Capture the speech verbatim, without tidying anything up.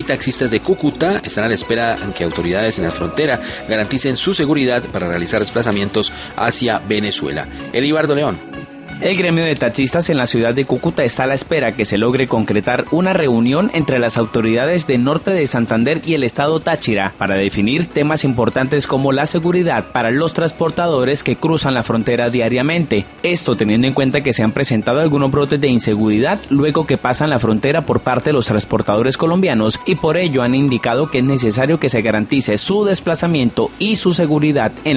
Taxistas de Cúcuta están a la espera en que autoridades en la frontera garanticen su seguridad para realizar desplazamientos hacia Venezuela. Elibardo León. El gremio de taxistas en la ciudad de Cúcuta está a la espera que se logre concretar una reunión entre las autoridades del norte de Santander y el estado Táchira para definir temas importantes como la seguridad para los transportadores que cruzan la frontera diariamente. Esto teniendo en cuenta que se han presentado algunos brotes de inseguridad luego que pasan la frontera por parte de los transportadores colombianos y por ello han indicado que es necesario que se garantice su desplazamiento y su seguridad en